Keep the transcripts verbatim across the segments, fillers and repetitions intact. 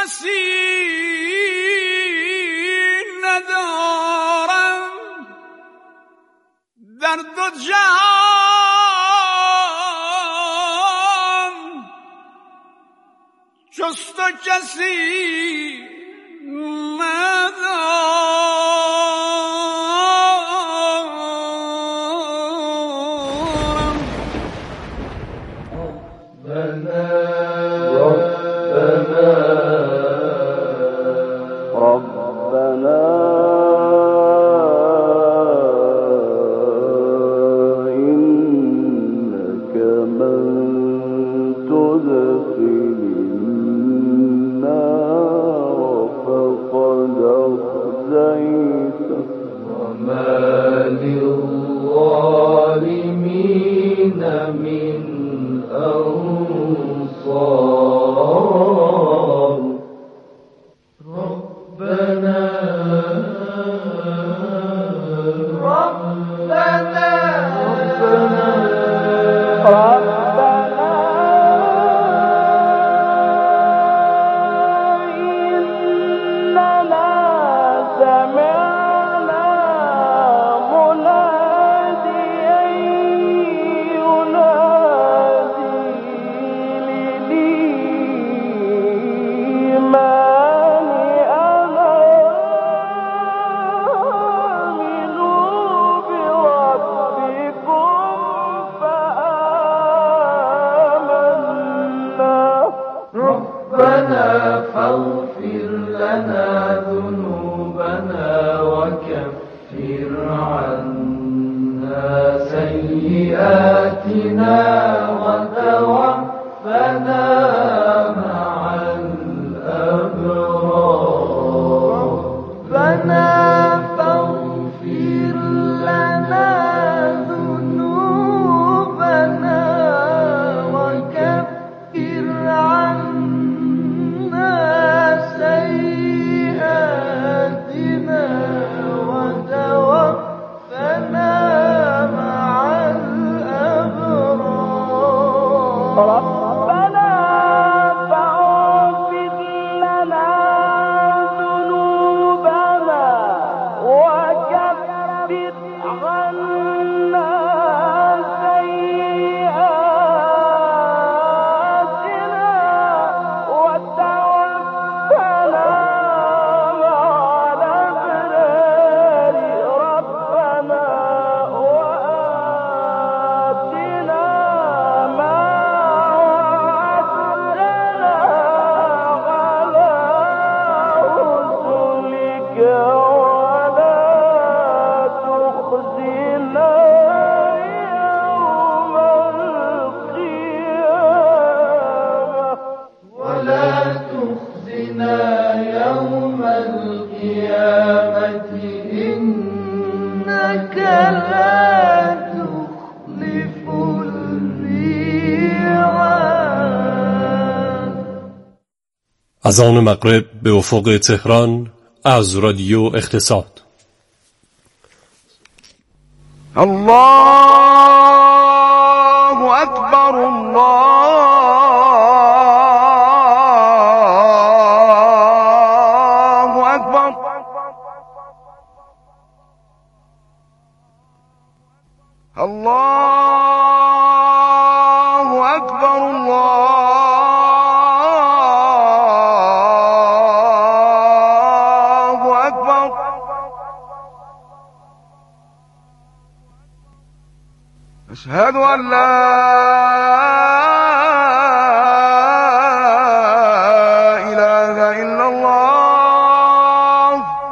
کسی ندارم در دو جهان جز تو کسی ندارم. ربنا ربنا إنك من تدخل النار فقد أخزيته وما للظالمين من أنصار. ربنا ربنا ربنا إننا سمعنا مناديا ينادي للإيمان أن آمنوا بربكم فآمنا. ربنا فاغفر لنا ذنوبنا وكفر عنا سيئاتنا وتوفنا مع الأبرار. ربنا فاغفر لنا ذنوبنا وكفر عنا سيئاتنا وتوفنا مع الأبرار. ربنا فاغفر لنا ذنوبنا وكفر عنا سيئاتنا وتوفنا مع الأبرار. ربنا وآتنا ما وعدتنا على رسلك ولا تخزنا يوم القيامة ولا تخزنا يوم القيامة إنك لا تخلف الميعاد. اذان مغرب به افق تهران از رادیو اقتصاد. الله أكبر الله أكبر. الله أكبر الله أكبر. أشهد أن لا إله إلا الله.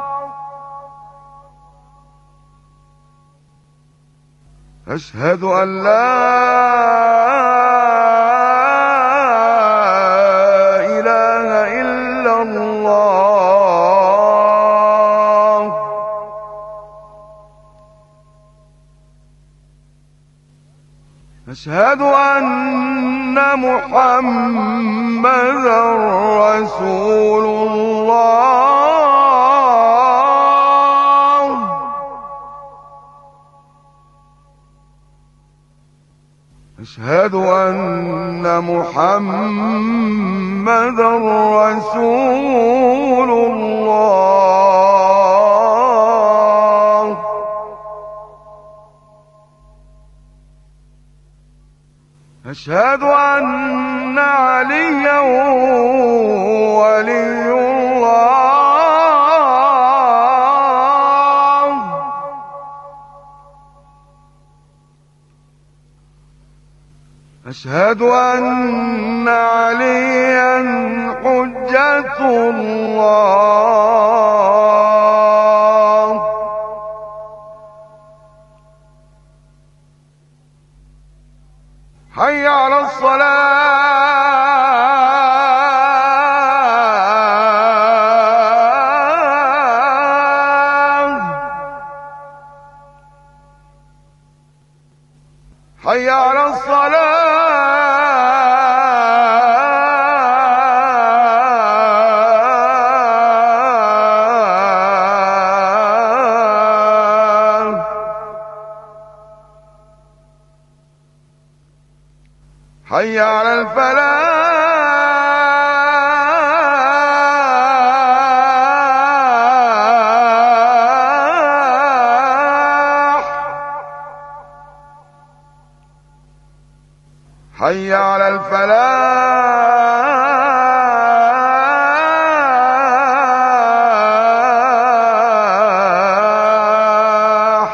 أشهد أن لا إله إلا الله. أشهد أن محمدا رسول الله. أشهد أن محمدا رسول الله. أشهد أن عليا ولي الله. أشهد أن عليا حجة الله. حي على الصلاة. حي على الصلاة. حي على الفلاح. حي على الفلاح.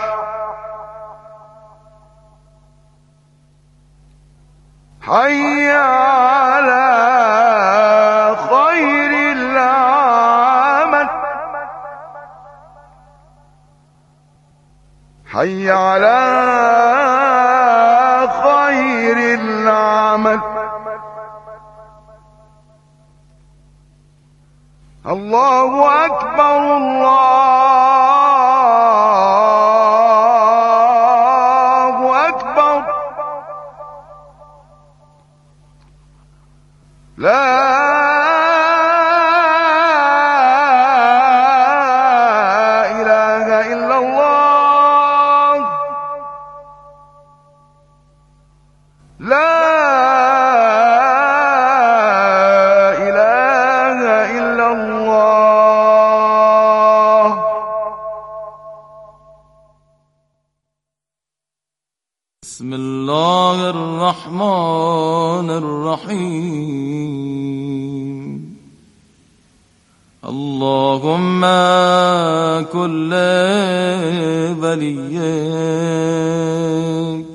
حي على خير العمل. حي على خير العمل. الله أكبر الله أكبر. لا إله إلا الله. لا إله إلا الله. بسم الله الرحمن الرحيم. اللهم كل وليك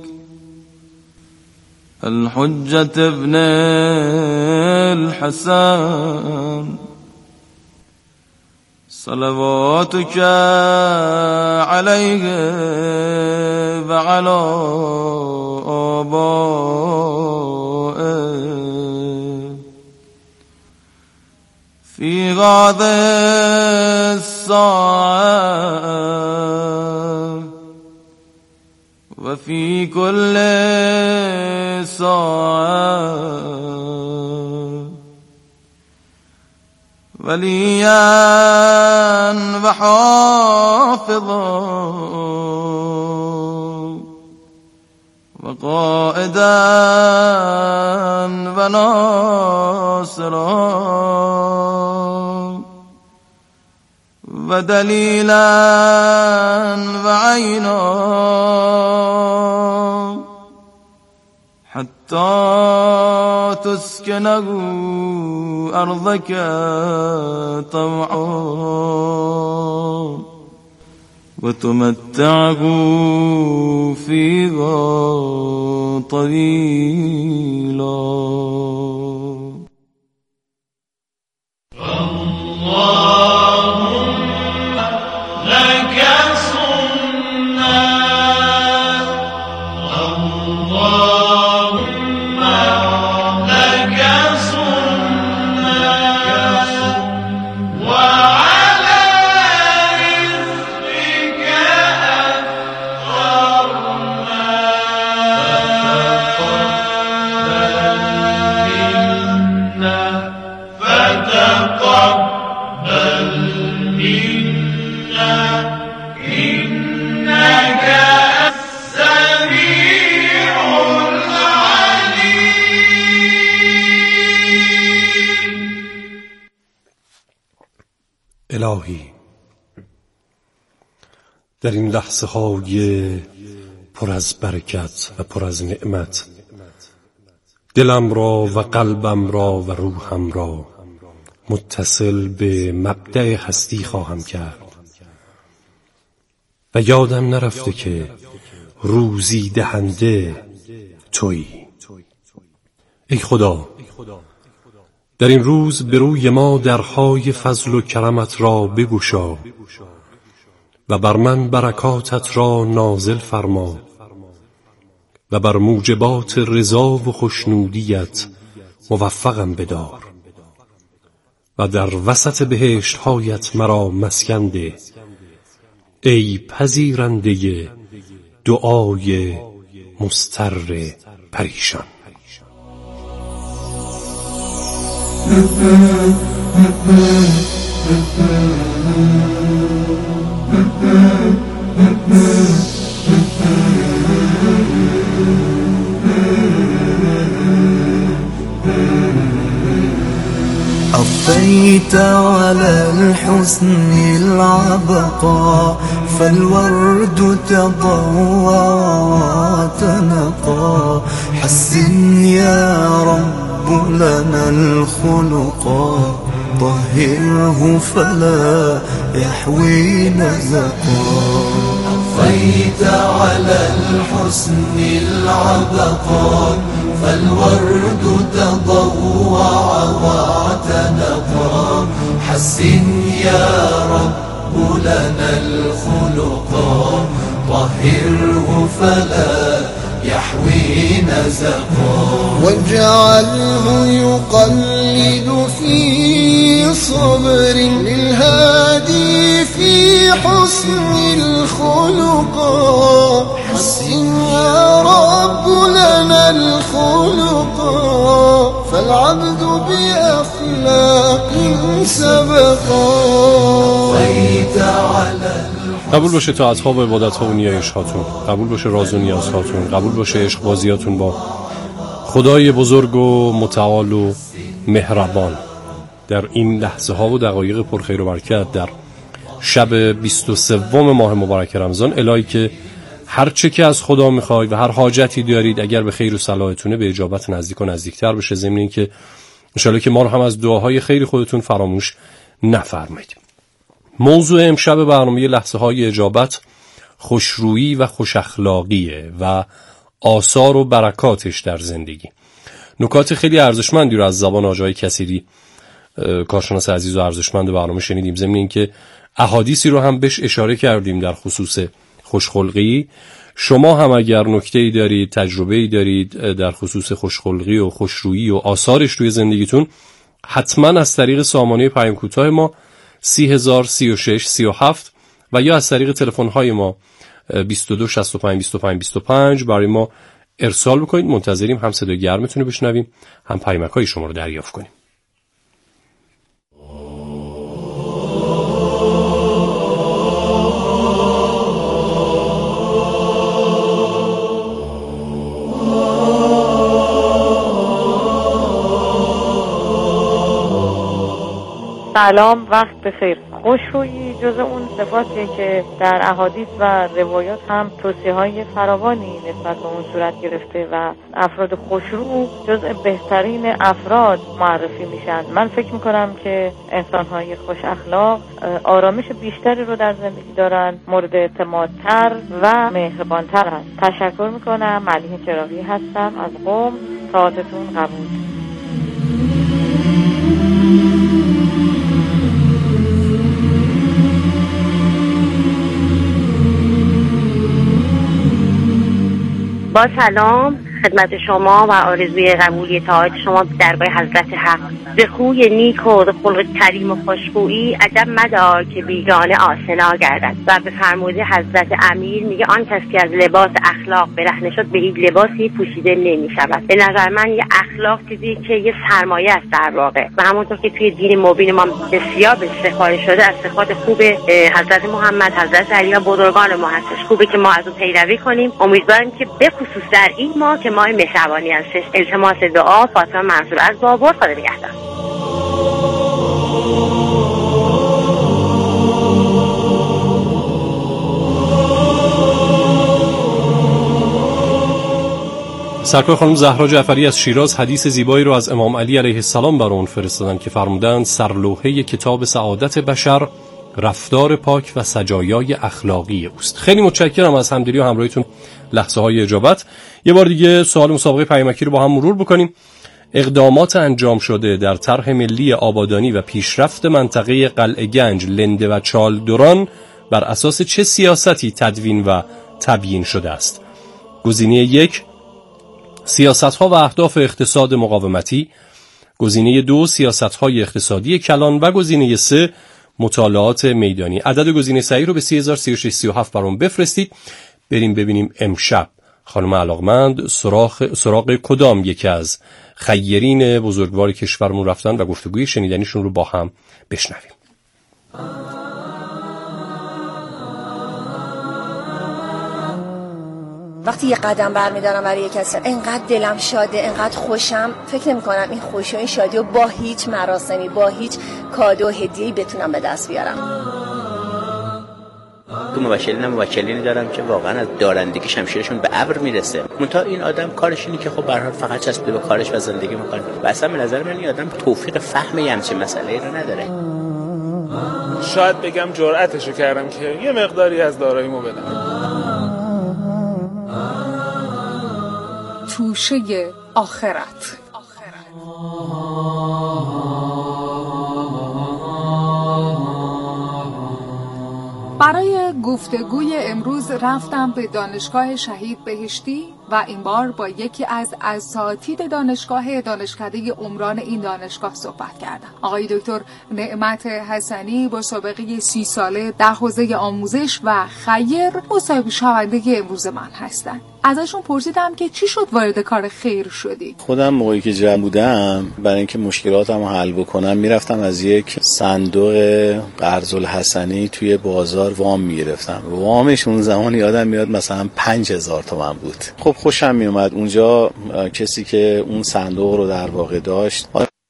الحجة ابن الحسن صلواتك عليه وعلى آبائه في هذه الساعة وفي كل ساعة وليا وحافظا وقائدا وناصرا ودليلا وعينا حتى تسكنه أرضك طوعا وتمتعه فيها طويلا. السميع العليم. الهی در این لحظه های پر از برکت و پر از نعمت دلم را و قلبم را و روحم را متصل به مبدأ هستی خواهم کرد و یادم نرفته که روزی دهنده تویی. ای خدا، در این روز به روی ما درهای فضل و کرمت را بگشا و بر من برکاتت را نازل فرما و بر موجبات رضا و خوشنودیت موفقم بدار و در وسط بهشت هایت مرا مسکن ده، ای پذیرنده دعای مضطر پریشان. أضفيت على الحسن العبقى فالورد تضوى وتنقى حسن يا رب لنا الخلقا طهره فلا يحوي نزقا. أضفيت على الحسن العبقى فالورد تضوع واعتنقا حسن يا رب لنا الخلقا طهره فلا يحوي نزقا. واجعله يقلد في صبر للهادي في حسن الخلقا حسن يا رب لنا الخلقا فالعبد بأخلاق سبقا. قبول باشه طاعت‌ها و عبادت‌ها و نیایش‌هاتون، قبول باشه راز و نیازهاتون، قبول باشه عشق بازیاتون با خدای بزرگ و متعال و مهربان در این لحظه ها و دقایق پرخیر و برکت در شب بیست و سوم ماه مبارک رمضان. الهی که هر چه که از خدا میخواید و هر حاجتی دارید اگر به خیر و صلاحتونه به اجابت نزدیک و نزدیکتر بشه، ضمن این که ان شاءالله که ما رو هم از دعاهای خیر خودتون فراموش نفرمایید. موضوع امشب برنامه لحظه های اجابت خوشرویی و خوش اخلاقیه و آثار و برکاتش در زندگی. نکات خیلی ارزشمندی رو از زبان آقای کثیری کارشناس عزیز و ارزشمند برنامه شنیدیم، ضمن اینکه احادیثی رو هم بهش اشاره کردیم در خصوص خوشخلقی. شما هم اگر نکته‌ای دارید، تجربه‌ای دارید در خصوص خوشخلقی و خوشرویی و آثارش توی زندگیتون، حتما از طریق سامانه پیام کوتاه ما سی هزار سی و شش سی و هفت و یا از طریق تلفن‌های ما بیست و دو شصت و پنج بیست و پنج بیست و پنج برای ما ارسال بکنید. منتظریم هم صدای گرمتون رو بشنویم، هم پیامک‌های شما رو دریافت کنیم. سلام، وقت بخیر. خوشرویی جز اون صفاتیه که در احادیث و روایات هم توصیه‌های فراوانی نسبت به اون صورت گرفته و افراد خوشرو جز بهترین افراد معرفی میشن. من فکر میکنم که انسان‌های خوش اخلاق آرامش بیشتری رو در زندگی دارن، مورد اعتمادتر و مهربانتر هست. تشکر میکنم. ملیحه چراغی هستم از قم. ساعتتون قبول. با سلام خدمت شما و آرزوی قبولی طاعت شما درباره حضرت حق. به خوی نیک و خلق کریم و خوشخویی عجب مدار که بیگانه آشنا گردد. و به فرموده حضرت امیر میگه آن کسی که از لباس اخلاق برهنه شد به هیچ لباسی پوشیده نمی شود. به نظر من یه اخلاق چیزی که یه سرمایه است در واقع و همونطور که توی دین مبین ما بسیار به سفارش شده از صفات خوب حضرت محمد، حضرت علی و بزرگان ما هستش. خوبه که ما از اون پیروی کنیم. امیدوارم که به خصوص در این ماه که ماه مهربانی هستش. التماس دعا فاطمه منصور از بابر. خدا نگهدار. سرکار خانم زهرا جعفری از شیراز حدیث زیبایی رو از امام علی علیه السلام برای اون فرستادن که فرمودند سرلوحه کتاب سعادت بشر رفتار پاک و سجایای اخلاقی اوست. خیلی متشکرم از همدلی و همراهیتون لحظه های اجابت. یه بار دیگه سوال مسابقه پیامکی رو با هم مرور بکنیم. اقدامات انجام شده در طرح ملی آبادانی و پیشرفت منطقه قلعه گنج، لنده و چالدران بر اساس چه سیاستی تدوین و تبیین شده است؟ گزینه یک سیاست‌ها و اهداف اقتصاد مقاومتی، گزینه دو سیاست‌های اقتصادی کلان و گزینه سه مطالعات میدانی. عدد گزینه صحیح رو به سی هزار و سی و شش سی و هفت برام بفرستید. بریم ببینیم امشب خانم علاقمند سراغ سراغ کدام یکی از خیرین بزرگوار کشورمون رفتن و گفتگوی شنیدنیشون رو با هم بشنویم. وقتی یه قدم برمیدارم برای یک کسی انقدر دلم شاده، انقدر خوشم، فکر نمی کنم این خوشی و این شادی رو با هیچ مراسمی، با هیچ کادو و هدیه‌ای بتونم به دست بیارم. تو موکلین موکلینی دارم که واقعا از دارندگی شمشیرشون به ابر میرسه. منتها این آدم کارش اینه که خب به هر حال فقط چسبیده به کارش و زندگی میکنه. و اصلا به نظر من این آدم توفیق فهم همچین مسئله‌ای رو نداره. شاید بگم جرأتشو کردم که یه مقداری از داراییمو بدم. توشه آخرت. برای گفتگوی امروز رفتم به دانشگاه شهید بهشتی و این بار با یکی از اساتید دانشگاه دانشکده عمران این دانشگاه صحبت کردم. آقای دکتر نعمت حسنی با سابقه سی ساله در حوزه آموزش و خیر مصاحبه شونده امروز من هستند. ازشون پرسیدم که چی شد وارد کار خیر شدی؟ خودم موقعی که جمع بودم برای اینکه مشکلاتم رو حل بکنم میرفتم از یک صندوق قرض الحسنی توی بازار وام میگرفتم. وامش اون زمان یادم میاد مثلا پنج هزار تومان بود. خب خوشم میومد اونجا کسی که اون صندوق رو در واقع داشت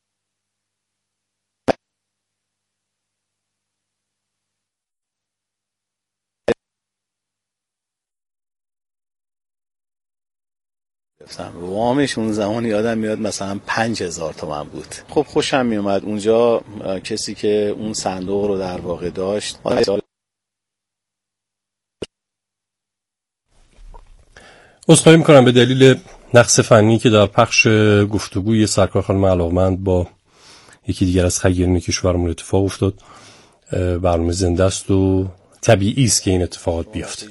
وامش اون زمان یادم میاد مثلا پنج هزار تومان بود. خب خوشم میومد اونجا کسی که اون صندوق رو در واقع داشت. عذرخواهی میکنم به دلیل نقص فنی که در پخش گفتگوی سرکار خانم علاقمند با یکی دیگر از خیرین کشورمون اتفاق افتاد. برنامه زنده است و طبیعی است که این اتفاقات بیفته.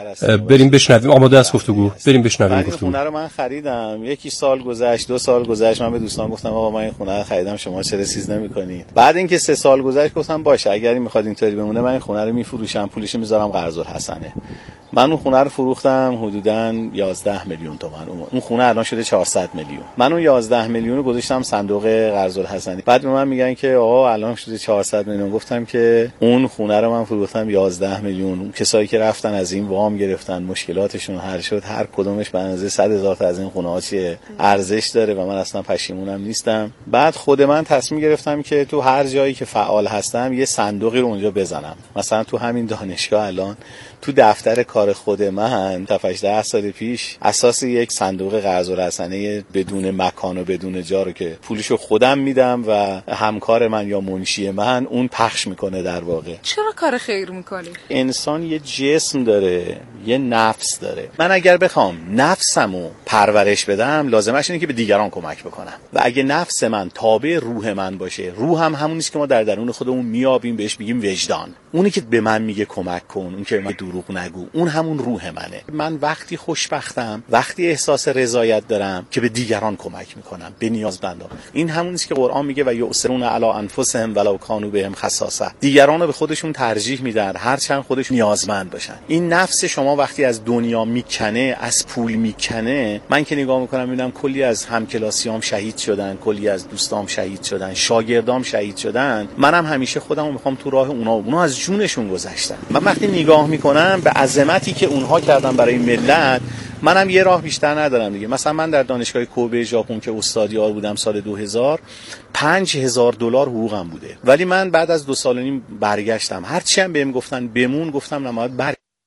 بریم بشنویم. آماده است گفتگو؟ بریم بشنویم گفتگو. خونه رو من خریدم، یکی سال گذشت، دو سال گذشت، من به دوستان گفتم آقا من این خونه رو خریدم، شما چرا چیز نمی‌کنید؟ بعد اینکه سه سال گذشت گفتم باشه اگر می‌خواد اینطوری بمونه من این خونه رو می‌فروشم، پولشو می‌ذارم قرض الحسنه. من اون خونه رو فروختم حدوداً یازده میلیون تومان. اون خونه الان شده چهارصد میلیون. من اون یازده میلیون رو گذاشتم صندوق قرض الحسنی. بعد به من میگن که آقا الان شده چهارصد میلیون. گفتم که اون خونه رو من فروختم یازده میلیون. اون کسایی که رفتن از این وام گرفتن مشکلاتشون حل شد، هر کدومش به اندازه صد هزار تا از این خونه‌ها چیه ارزش داره و من اصلا پشیمونم نیستم. بعد خود من تصمیم گرفتم که تو هر جایی که فعال هستم یه صندوقی رو اونجا بزنم. مثلا تو همین دانشگاه الان تو دفتر کار خود من تا هجده سال پیش اساس یک صندوق قرض الحسنه بدون مکان و بدون جا رو که پولشو خودم میدم و همکار من یا منشی من اون پخش میکنه. در واقع چرا کار خیر میکنی؟ انسان یه جسم داره، یه نفس داره. من اگر بخوام نفسمو پرورش بدم لازمش اینه که به دیگران کمک بکنم و اگه نفس من تابع روح من باشه، روح هم همونی است که ما در درون خودمون میابیم، بهش میگیم وجدان. اونی که به من میگه کمک کن، اون که من دروغ نگو، اون همون روح منه. من وقتی خوشبختم، وقتی احساس رضایت دارم که به دیگران کمک میکنم، به نیازمندان. این همون است که قرآن میگه و یؤثرون علی انفسهم ولو کانوا بهم خصاصه. دیگران رو به خودشون ترجیح میدن هرچند خودشون نیازمند باشن. این نفس شما وقتی از دنیا میکنه، از پول میکنه، من که نگاه میکنم میبینم کلی از همکلاسیام شهید شدن، کلی از دوستام شهید شدن، شاگردام شهید شدن. منم همیشه خودمو میخوام تو راه اونا، اونا از جونشون گذشتن. من وقتی نگاه میکنم به عظمتی که اونها کردن برای ملت، منم یه راه بیشتر ندارم دیگه. مثلا من در دانشگاه کوبه ژاپن که استادیار بودم سال دو هزار، پنج هزار دلار حقوقم بوده، ولی من بعد از دو سال و نیم برگشتم. هرچی هم بهم گفتن بمون، گفتم نماید بر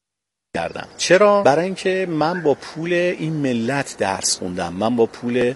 کردم. چرا؟ برای اینکه من با پول این ملت درس خوندم، من با پول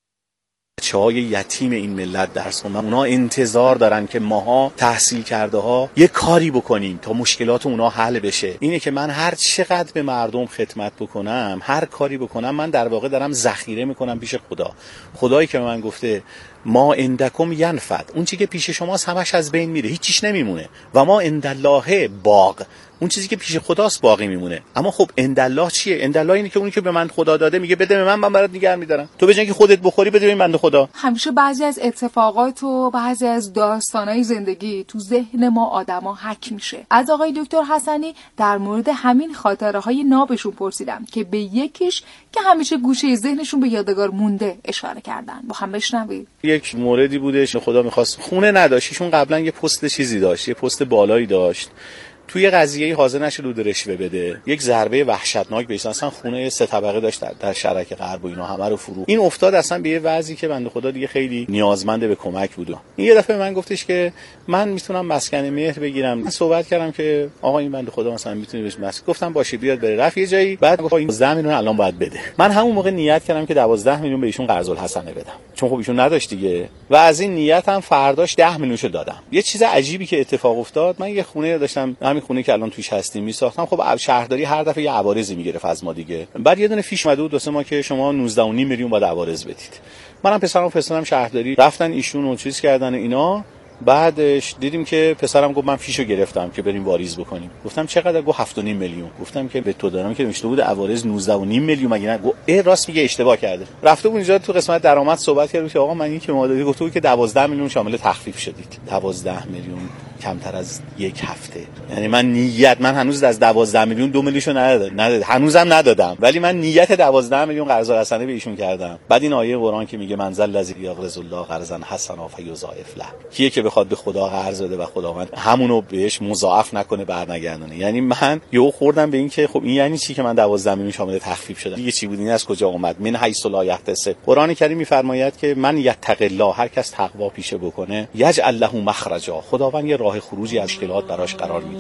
بچه‌های یتیم این ملت درس خوندم. اونا انتظار دارن که ماها تحصیل کرده ها یه کاری بکنیم تا مشکلات اونا حل بشه. اینه که من هر چقدر به مردم خدمت بکنم، هر کاری بکنم، من در واقع دارم ذخیره میکنم پیش خدا. خدایی که به من گفته ما عندکم ینفد، اون چیزی که پیش شماست همش از بین میره، هیچیش نمیمونه. و ما عندالله باق، اون چیزی که پیش خداست باقی میمونه. اما خب عندالله چیه؟ عندالله اینه که اونی که به من خدا داده میگه بده به من، من برات نگه میدارم. تو بجن که خودت بخوری بده به این بنده خدا. همیشه بعضی از اتفاقات و بعضی از داستانای زندگی تو ذهن ما آدما حک میشه. از آقای دکتر حسنی در مورد همین خاطره های نابشون پرسیدم که به یکیش که همیشه گوشه ذهنشون به یادگار مونده اشاره کردن. با هم بشنوید. یک موردی بودش خدا میخواست، خونه نداشتیشون، قبلا یه پست چیزی داشت، یه پست بالایی داشت، توی قضیه حاضر نشه دود رشوه بده، یک ضربه وحشتناک بهش، اصلا خونه سه طبقه داشت در, در شرک غرب و اینا همه رو فرو. این افتاد اصلا به یه وضعی که بنده خدا دیگه خیلی نیازمند به کمک بود. این یه دفعه من گفتش که من میتونم مسکن مهر بگیرم. من صحبت کردم که آقا این بنده خدا مثلا میتونه بهش مسکن، گفتم باشه بیاد بره، رفت یه جایی، بعد گفت دوازده میلیون الان باید بده. من همون موقع نیت کردم که دوازده میلیون به ایشون قرض الحسنه بدم، چون خب ایشون نداشت دیگه، و از این نیتم فرداش ده میلیونشو دادم. یه چیز عجیبی که اتفاق افتاد، من یه خونه داشتم، همین خونه که الان توش هستیم میساختم. خب شهرداری هر دفعه یه عوارضی میگرفت از ما دیگه. بعد یه دونه فیش اومده بود واسه ما که شما نوزده و نیم میلیون باید عوارض بدید. منم پسرم پسرم شهرداری رفتن ایشون رو چیز کردن اینا. بعدش دیدیم که پسرم گفت من فیشو گرفتم که بریم واریز بکنیم. گفتم چقدر؟ گفت هفت و نیم میلیون. گفتم که به تو دارم که نوشته بود عوارض نوزده و نیم میلیون، مگه نه؟ گفت اه راست میگه، اشتباه کرده. رفته بود اینجا تو قسمت درآمد صحبت کرد که آقا من این که مادری گفته بود که دوازده میلیون شامل تخفیف شدید. دوازده میلیون کمتر از یک هفته. یعنی من نیت، من هنوز از دوازده میلیون دو میلیونشو ندادم، نداد هنوزم ندادم، ولی من نیت دوازده میلیون قرض الحسنه به ایشون کردم. بعد این آیه قرآن که میگه منزل الذی یقرض الله قرضا حسنا فیضاعف له، کیه که بخواد به خدا قرض بده و خداوند همونو بهش مضاعف نکنه برنگردونه. یعنی من یهو خوردم به این که خب این یعنی چی که من دوازده میلیون شامل تخفیف شدم؟ دیگه چی بود؟ این از کجا اومد؟ من حیث لا یحتسب. قرآن کریم میفرماید که من یتق الله، هر کس تقوا پیشه بکنه، یجعل له مخرجا، خداوند یه راه خروجی از مشکلات براش قرار میده.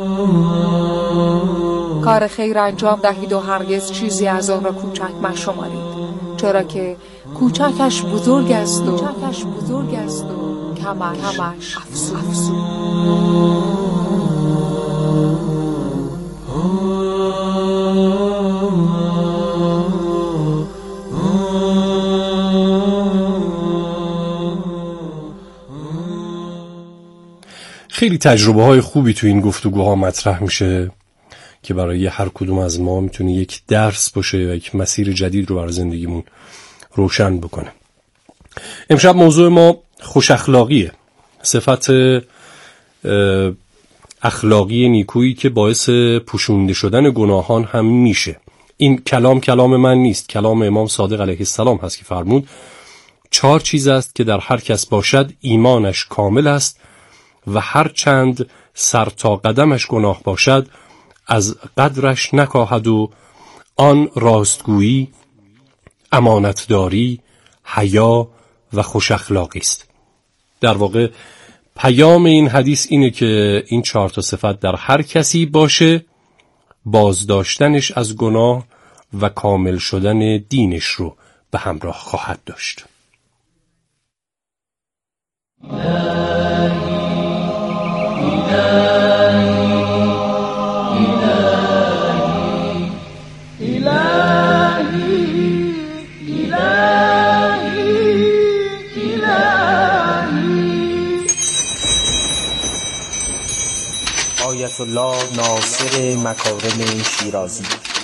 کار خیر انجام دهید و هرگز چیزی از آن را کوچک مشمارید، چرا که کوچکش بزرگ است و کوچکش بزرگ است و کمش کمش افزون. خیلی تجربه های خوبی تو این گفتگوها مطرح میشه که برای هر کدوم از ما میتونه یک درس باشه و یک مسیر جدید رو برای زندگیمون روشن بکنه. امشب موضوع ما خوش اخلاقیه، صفت اخلاقی نیکویی که باعث پوشونده شدن گناهان هم میشه. این کلام کلام من نیست، کلام امام صادق علیه السلام هست که فرمود چهار چیز است که در هر کس باشد ایمانش کامل است و هر چند سر تا قدمش گناه باشد از قدرش نکاهد و آن راستگویی، امانتداری، حیا و خوش اخلاقی است. در واقع پیام این حدیث اینه که این چهار تا صفت در هر کسی باشه، بازداشتنش از گناه و کامل شدن دینش رو به همراه خواهد داشت. آیت الله ناصر مکارم شیرازی.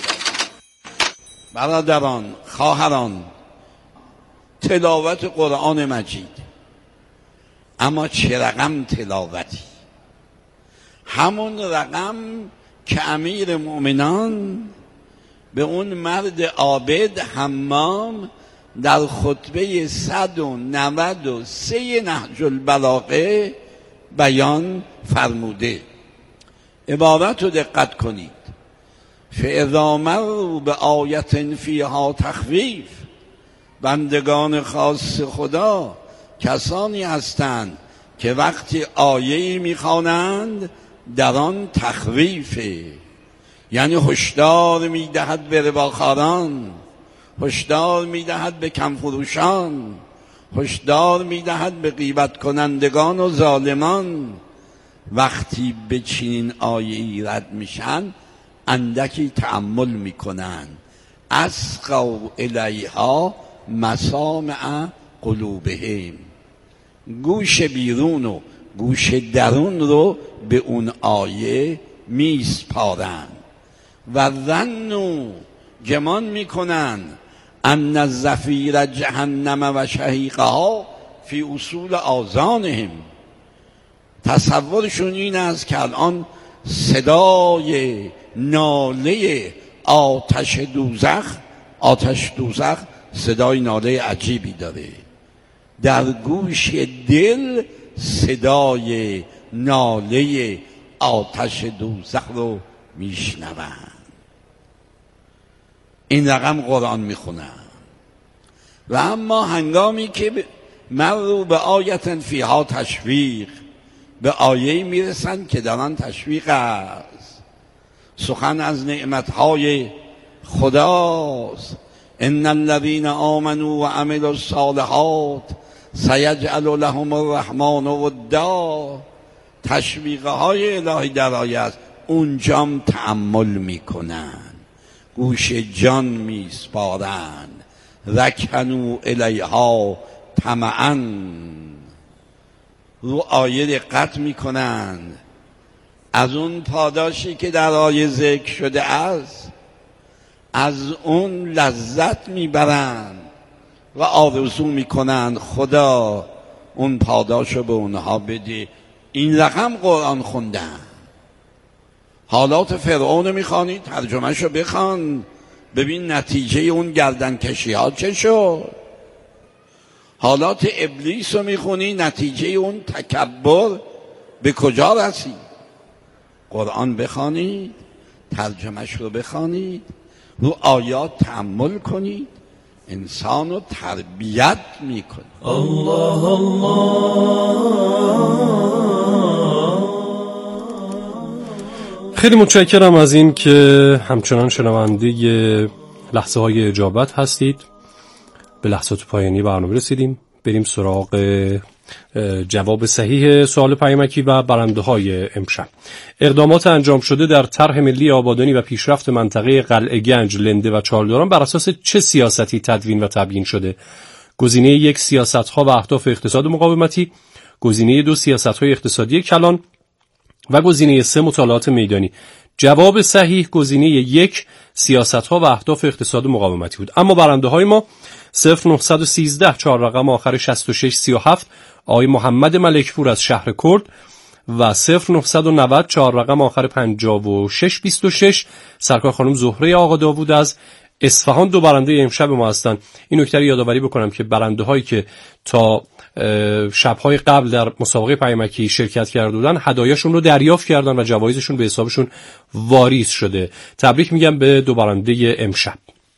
برادران، خواهران، تلاوت قرآن مجید، اما چه رقم تلاوتی؟ همون رقم که امیر مؤمنان به اون مرد عابد حمام در خطبه صد و نود و سه نهج البلاغه بیان فرموده. عبارت رو دقت کنید. فاذا مروا بآیة فیها تخویف، بندگان خاص خدا کسانی هستند که وقتی آیه‌ای میخوانند در آن تخویفه، یعنی هشدار میدهد به رباخواران، هشدار میدهد به کمفروشان، هشدار میدهد به غیبت کنندگان و ظالمان. وقتی به چنین آیه‌ای رد میشن اندکی تأمل میکنن. اسقوا الیها مسامع قلوبهم، گوش بیرون و گوش درون رو به اون آیه میسپارن. و ظنوا، گمان میکنن، ان الزفیر جهنم و شهیقها فی اصول آذانهم، تصورشون این است که الان صدای ناله آتش دوزخ، آتش دوزخ صدای ناله عجیبی داره، در گوش دل صدای ناله آتش دوزخ رو میشنون. این رقم قرآن میخونن. و اما هنگامی که مرو به آیت فیها تشویق، به آیه میرسن که در آن تشویق است، سخن از نعمتهای خداست. ان الذين آمنوا و عملوا الصالحات سیجعل لهم الرحمن ودا. تشویق های الهی در آیه است. اونجام تأمل میکنن، گوش جان میسپارن. رکنوا الیها طمعا، رو آیه دقت میکنن، از اون پاداشی که در آیه ذکر شده است از اون لذت میبرن و آرزو میکنن خدا اون پاداشو به اونها بده. این رقم قرآن خوندن. حالات فرعون میخوانی، ترجمهشو بخوان ببین نتیجه اون گردن کشی ها چه شد. حالات ابلیس رو میخونی، نتیجه اون تکبر به کجا رسید. قرآن بخوانید، ترجمهش رو بخوانید، رو آیات تأمل کنید، انسان رو تربیت میکنید. الله الله. خیلی متشکرم از این که همچنان شنونده لحظه های اجابت هستید. به لحظات پایانی برنامه رسیدیم. بریم سراغ جواب صحیح سوال پیامکی و برنده های امشب. اقدامات انجام شده در طرح ملی آبادانی و پیشرفت منطقه قلعه گنج، لنده و چالداران بر اساس چه سیاستی تدوین و تبیین شده؟ گزینه یک سیاست‌ها و اهداف اقتصاد مقاومتی، گزینه دو سیاست‌های اقتصادی کلان و گزینه سه مطالعات میدانی. جواب صحیح گزینه یک سیاست‌ها و اهداف اقتصاد مقاومتی بود. اما برنده های ما صفر نه یک سه چهار رقم آخر شصت و شش سی و هفت آقای محمد ملکپور از شهر کرد و صفر نه نه صفر چهار رقم آخر پنجاه و شش بیست و شش سرکار خانم زهره آقا داوود از اصفهان دو برنده امشب ما هستند. این نکته رو یادآوری بکنم که برنده هایی که تا شب‌های قبل در مسابقه پیامکی شرکت کرده بودن هدایاشون رو دریافت کردن و جوایزشون به حسابشون واریز شده. تبریک میگم به دو برنده امشب.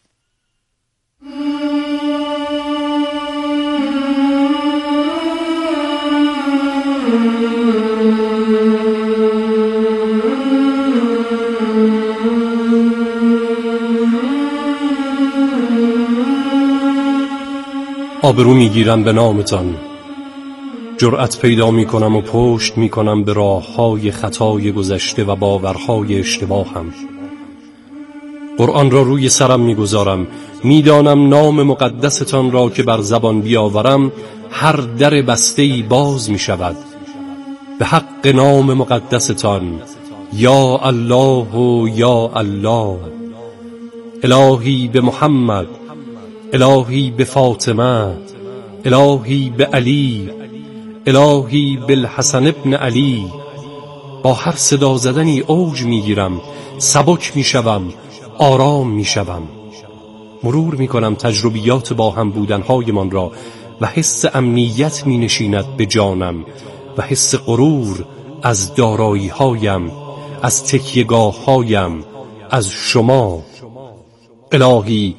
آبرو میگیرم به نامتان، جرأت پیدا میکنم و پشت میکنم به راههای خطای گذشته و باورهای اشتباهم. قرآن را روی سرم میگذارم، میدانم نام مقدستان را که بر زبان بیاورم هر در بسته‌ای باز میشود. به حق نام مقدستان یا الله و یا الله. الهی به محمد، الهی به فاطمه، الهی به علی، الهی بالحسن ابن علی. با هر صدا زدنی اوج میگیرم، سبک میشوم، آرام میشوم. مرور میکنم تجربیات با هم بودنهایمان را و حس امنیت مینشیند به جانم و حس غرور از دارایی هایم، از تکیهگاه هایم، از شما. الهی